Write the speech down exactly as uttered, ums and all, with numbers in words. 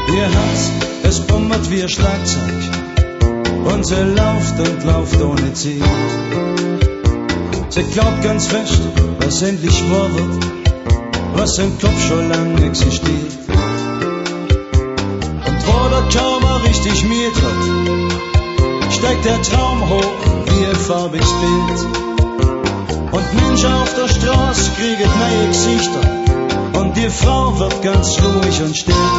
Ihr Herz, es bummert wie ein Schlagzeug und sie lauft und lauft ohne Ziel. Sie glaubt ganz fest, was endlich wahr wird, was im Kopf schon lang existiert. Und wo der Körper richtig miert wird, steigt der Traum hoch wie ein farbiges Bild. Und Menschen auf der Straße kriegen neue Gesichter und die Frau wird ganz ruhig und still.